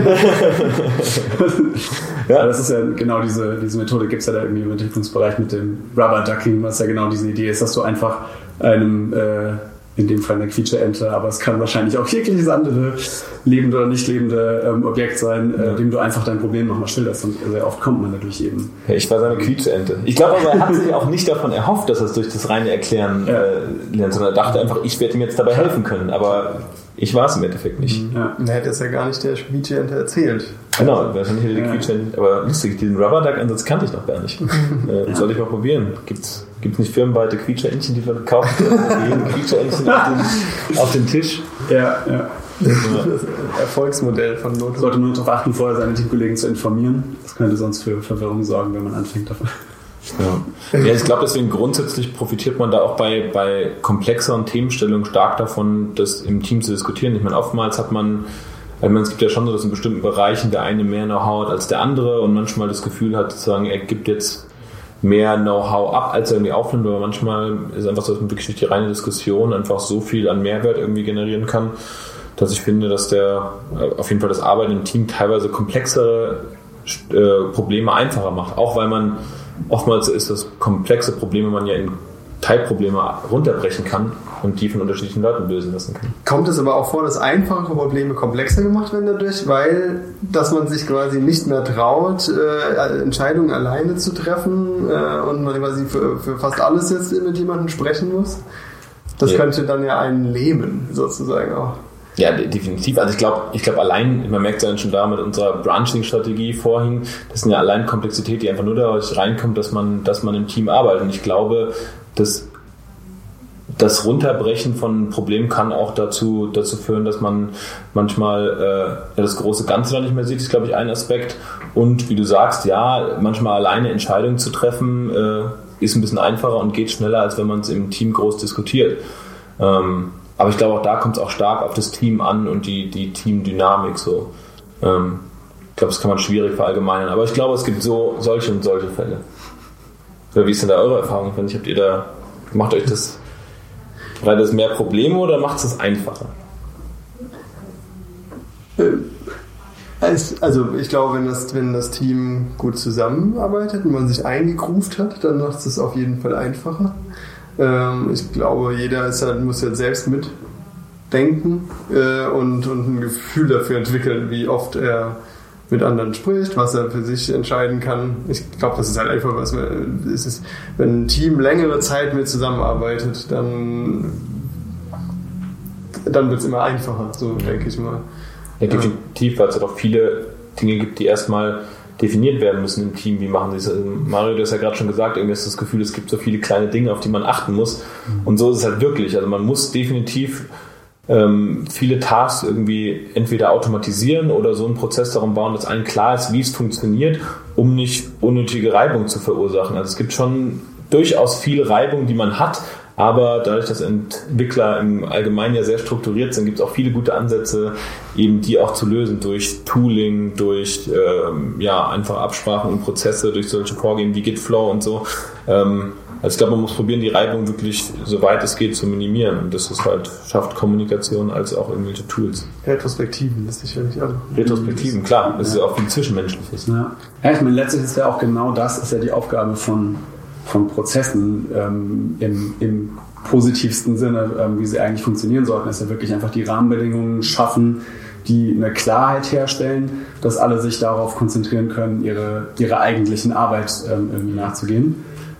Ja, das ist ja genau diese Methode, gibt es ja da irgendwie im Entwicklungsbereich mit dem Rubber Ducking, was ja genau diese Idee ist, dass du einfach einem, in dem Fall eine Quietscheente, aber es kann wahrscheinlich auch jegliches andere lebende oder nicht lebende Objekt sein, dem du einfach dein Problem nochmal schilderst und sehr oft kommt man dadurch eben. Ja, ich war seine Quietscheente. Ich glaube aber, er hat sich auch nicht davon erhofft, dass er es durch das reine Erklären lernt, sondern er dachte einfach, ich werde ihm jetzt dabei helfen können, aber ich war es im Endeffekt nicht. Ja. Er hätte es ja gar nicht der Quietscheente erzählt. Genau, wahrscheinlich hätte die Quietscheente, aber lustig, diesen Rubber-Duck-Ansatz kannte ich noch gar nicht. Soll ich mal probieren. Gibt's nicht firmenweite Quietscheentchen, die wir kaufen können? Quietscheentchen auf den Tisch. Ja. Das Erfolgsmodell von Noto. Sollte nur darauf achten, vorher seine Teamkollegen zu informieren. Das könnte sonst für Verwirrung sorgen, wenn man anfängt davon. Ja, ich glaube, deswegen grundsätzlich profitiert man da auch bei komplexeren Themenstellungen stark davon, das im Team zu diskutieren. Ich meine, oftmals hat man, es gibt ja schon so, dass in bestimmten Bereichen der eine mehr Know-how hat als der andere und manchmal das Gefühl hat, sozusagen, er gibt jetzt mehr Know-how ab, als er irgendwie aufnimmt, aber manchmal ist es einfach so, dass man wirklich durch die reine Diskussion einfach so viel an Mehrwert irgendwie generieren kann, dass ich finde, dass auf jeden Fall das Arbeiten im Team teilweise komplexere Probleme einfacher macht. Auch weil man oftmals ist, dass komplexe Probleme man ja in Teilprobleme runterbrechen kann und die von unterschiedlichen Leuten lösen lassen kann. Kommt es aber auch vor, dass einfache Probleme komplexer gemacht werden dadurch, weil dass man sich quasi nicht mehr traut, Entscheidungen alleine zu treffen und man quasi für fast alles jetzt mit jemandem sprechen muss? Das könnte dann ja einen lähmen, sozusagen auch. Ja, definitiv. Also ich glaube allein, man merkt es ja schon da mit unserer Branching-Strategie vorhin, das ist ja allein Komplexität, die einfach nur dadurch reinkommt, dass man im Team arbeitet. Und ich glaube, dass das Runterbrechen von Problemen kann auch dazu führen, dass man manchmal das große Ganze dann nicht mehr sieht, das ist, glaube ich, ein Aspekt. Und wie du sagst, ja, manchmal alleine Entscheidungen zu treffen, ist ein bisschen einfacher und geht schneller, als wenn man es im Team groß diskutiert. Aber ich glaube, auch da kommt es auch stark auf das Team an und die Teamdynamik so. Ich glaube, das kann man schwierig verallgemeinern. Aber ich glaube, es gibt solche und solche Fälle. Oder wie ist denn da eure Erfahrung? Macht euch das, bereitet das mehr Probleme oder macht es das einfacher? Also ich glaube, wenn das Team gut zusammenarbeitet und man sich eingegroovt hat, dann macht es auf jeden Fall einfacher. Ich glaube, jeder muss jetzt selbst mitdenken und ein Gefühl dafür entwickeln, wie oft er mit anderen spricht, was er für sich entscheiden kann. Ich glaube, das ist halt einfach was. Wenn ein Team längere Zeit mit zusammenarbeitet, dann wird es immer einfacher, so denke ich mal. Ja, definitiv, weil es halt auch viele Dinge gibt, die erstmal definiert werden müssen im Team. Wie machen sie es? Also Mario, du hast ja gerade schon gesagt, irgendwie ist das Gefühl, es gibt so viele kleine Dinge, auf die man achten muss. Und so ist es halt wirklich. Also man muss definitiv viele Tasks irgendwie entweder automatisieren oder so einen Prozess darum bauen, dass allen klar ist, wie es funktioniert, um nicht unnötige Reibung zu verursachen. Also es gibt schon durchaus viel Reibung, die man hat, aber dadurch, dass Entwickler im Allgemeinen ja sehr strukturiert sind, gibt es auch viele gute Ansätze, eben die auch zu lösen durch Tooling, durch einfach Absprachen und Prozesse, durch solche Vorgehen wie Gitflow und so. Also ich glaube, man muss probieren, die Reibung wirklich, soweit es geht, zu minimieren. Und das ist halt, schafft Kommunikation als auch irgendwelche Tools. Retrospektiven ist sicherlich auch. Retrospektiven, klar. Das ist ja auch viel Zwischenmenschliches. Ja, ich meine, letztlich ist ja auch genau das, ist ja die Aufgabe von Prozessen im positivsten Sinne, wie sie eigentlich funktionieren sollten, ist ja wirklich einfach die Rahmenbedingungen schaffen, die eine Klarheit herstellen, dass alle sich darauf konzentrieren können, ihre eigentlichen Arbeit irgendwie nachzugehen.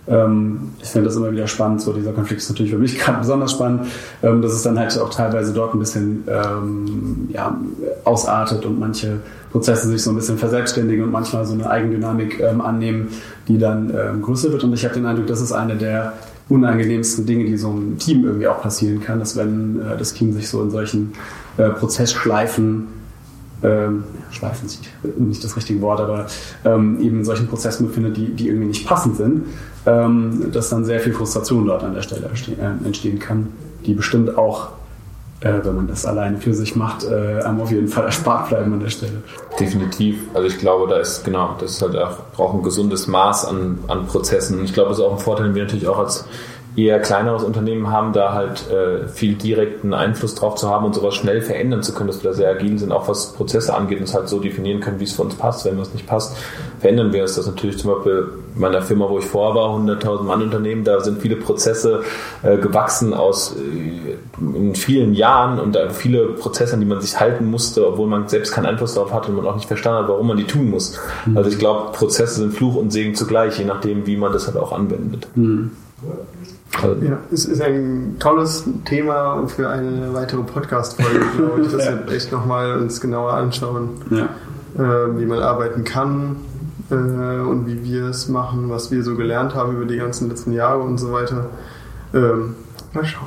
Ich finde das immer wieder spannend, so dieser Konflikt ist natürlich für mich gerade besonders spannend, dass es dann halt auch teilweise dort ein bisschen ausartet und manche Prozesse sich so ein bisschen verselbstständigen und manchmal so eine Eigendynamik annehmen, die dann größer wird. Und ich habe den Eindruck, das ist eine der unangenehmsten Dinge, die so einem Team irgendwie auch passieren kann, dass wenn das Team sich so in solchen Prozessschleifen Schleifen ist nicht das richtige Wort, aber eben in solchen Prozessen befindet, die irgendwie nicht passend sind, dass dann sehr viel Frustration dort an der Stelle entstehen kann, die bestimmt auch, wenn man das alleine für sich macht, einem auf jeden Fall erspart bleiben an der Stelle. Definitiv. Also ich glaube, das ist halt auch, braucht ein gesundes Maß an Prozessen. Und ich glaube, das ist auch ein Vorteil, den wir natürlich auch als eher kleineres Unternehmen haben, da halt viel direkten Einfluss drauf zu haben und sowas schnell verändern zu können, dass wir da sehr agil sind, auch was Prozesse angeht und es halt so definieren können, wie es für uns passt. Wenn es nicht passt, verändern wir es. Das natürlich zum Beispiel in meiner Firma, wo ich vorher war, 100.000 Mann Unternehmen, da sind viele Prozesse gewachsen aus in vielen Jahren und da viele Prozesse, an die man sich halten musste, obwohl man selbst keinen Einfluss darauf hatte und man auch nicht verstanden hat, warum man die tun muss. Also ich glaube, Prozesse sind Fluch und Segen zugleich, je nachdem, wie man das halt auch anwendet. Ja, es ist ein tolles Thema für eine weitere Podcast-Folge, glaube ich, dass wir echt nochmal uns genauer anschauen, wie man arbeiten kann und wie wir es machen, was wir so gelernt haben über die ganzen letzten Jahre und so weiter. Mal schauen.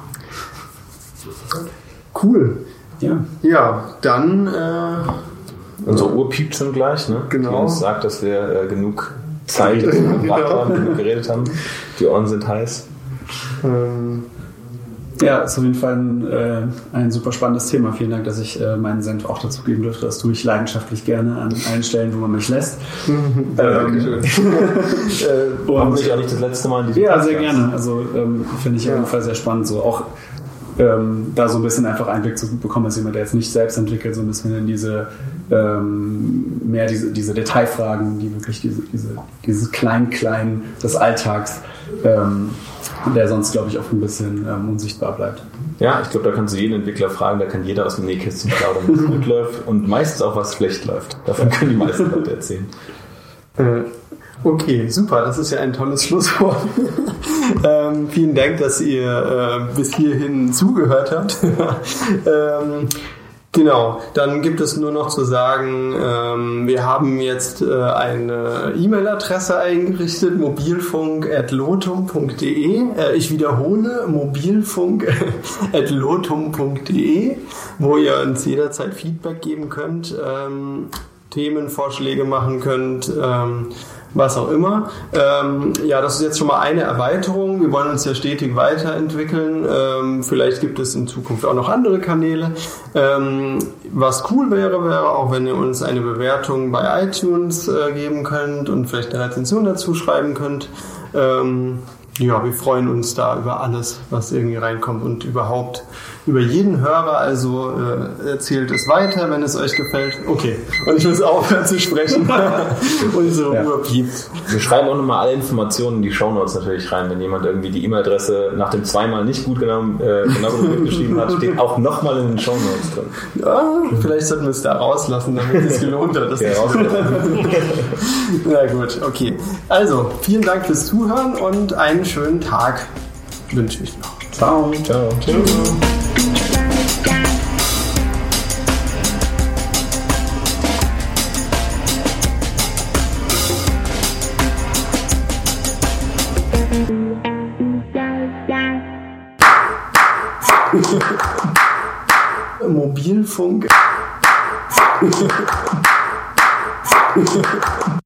Cool. Ja, dann unsere Uhr piept schon gleich, ne? Genau. Die uns sagt, dass wir genug Zeit gebracht haben, genug geredet haben. Die Ohren sind heiß. Ja, ist auf jeden Fall ein super spannendes Thema. Vielen Dank, dass ich meinen Senf auch dazu geben durfte. Das tue ich leidenschaftlich gerne an allen Stellen, wo man mich lässt. Dankeschön. Hoffentlich auch nicht das letzte Mal in diesem Podcast. Sehr gerne. Also finde ich auf jeden Fall sehr spannend. So auch da so ein bisschen einfach Einblick zu bekommen, als jemand, der jetzt nicht selbst entwickelt, so ein bisschen in diese mehr diese Detailfragen, die wirklich dieses Klein des Alltags, der sonst, glaube ich, auch ein bisschen unsichtbar bleibt. Ja, ich glaube, da kannst du jeden Entwickler fragen, da kann jeder aus dem Nähkästchen plaudern, was gut läuft und meistens auch, was schlecht läuft. Davon können die meisten Leute erzählen. Okay, super, das ist ja ein tolles Schlusswort. Vielen Dank, dass ihr bis hierhin zugehört habt. Genau, dann gibt es nur noch zu sagen, wir haben jetzt eine E-Mail-Adresse eingerichtet, mobilfunk@lotum.de. Ich wiederhole, mobilfunk@lotum.de, wo ihr uns jederzeit Feedback geben könnt, Themenvorschläge machen könnt, was auch immer. Ja, das ist jetzt schon mal eine Erweiterung. Wir wollen uns ja stetig weiterentwickeln. Vielleicht gibt es in Zukunft auch noch andere Kanäle. Was cool wäre auch, wenn ihr uns eine Bewertung bei iTunes geben könnt und vielleicht eine Rezension dazu schreiben könnt. Ja, wir freuen uns da über alles, was irgendwie reinkommt und überhaupt über jeden Hörer. Also erzählt es weiter, wenn es euch gefällt. Okay, und ich muss aufhören zu sprechen. Unsere Uhr piept. Wir schreiben auch nochmal alle Informationen in die Shownotes natürlich rein. Wenn jemand irgendwie die E-Mail-Adresse nach dem zweimal nicht gut genau mitgeschrieben hat, steht auch nochmal in den Shownotes drin. Ja, vielleicht sollten wir es da rauslassen, damit es gelohnt hat. Na gut, okay. Also, vielen Dank fürs Zuhören und einen schönen Tag wünsche ich noch. Ciao. Ciao. Tschüss. Mobilfunk.